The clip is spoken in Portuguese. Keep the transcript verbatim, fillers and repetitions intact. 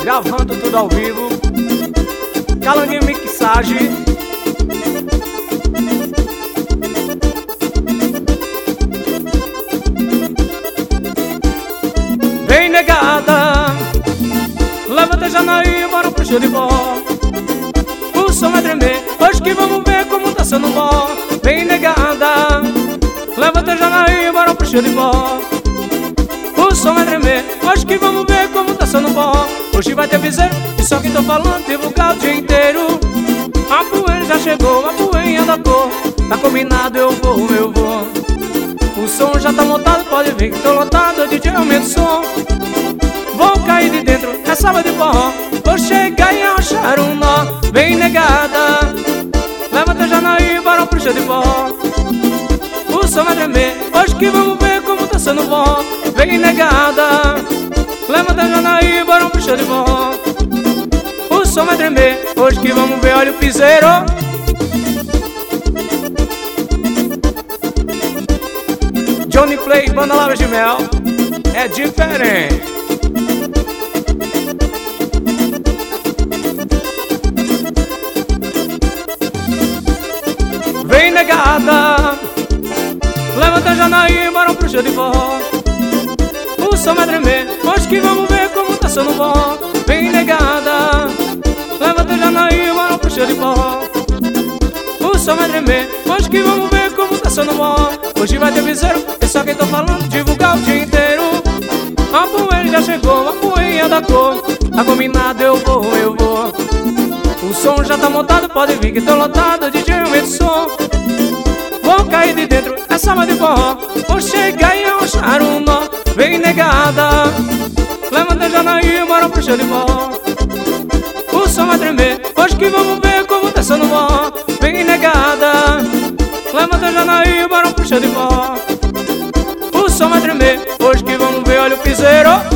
gravando tudo ao vivo. Calanguinho mixagem. Vem negada, levanta Janaí, bora pro show de bola. O som vai tremer, hoje que vamos ver como tá sendo bom. Vem negada, levanta Janaí, bora pro show de bola. O som vai tremer, hoje que vamos ver como tá sendo bom. Hoje vai ter piseiro, e só que tô falando, divulgar o dia inteiro. A poeira já chegou, a poeinha da cor. Tá combinado, eu vou, eu vou. O som já tá montado, pode ver que tô lotado. D J aumenta o som. Vou cair de dentro, é sala de forró. Vou chegar e achar um nó. Vem negada, levanta Janaí, bora pro show de forró. O som vai tremer, hoje que vamos ver como tá sendo bom. Vem negada, levanta Janaí, bora pro show de forró. O som vai tremer, hoje que vamos ver, olha o piseiro. Johnny Play, banda Lavras de Mel, é diferente. Vem negada, levanta Janaí, bora pro show de forró. O som vai tremer, hoje que vamos ver como tá sendo bom. Vem negada, levanta Janaí, bora pro show de forró. O som vai tremer, hoje que vamos ver como tá sendo bom. Hoje vai ter piseiro, é só quem tô falando, divulgar o dia inteiro. A poeira já chegou, a poeinha da cor. Tá combinado, eu vou, eu vou. O som já tá montado, pode vir que tô lotado. D J aumenta o som. Vou cair de dentro, é samba de forró. Vou chegar e achar um nó. Vem negada, levanta Janaí, bora pro show de forró. O som vai tremer, hoje que vamos ver como tá sendo bom. Vem negada, levanta Janaí, bora pro show de forró. O som vai tremer, hoje que vamos ver, olha o piseiro.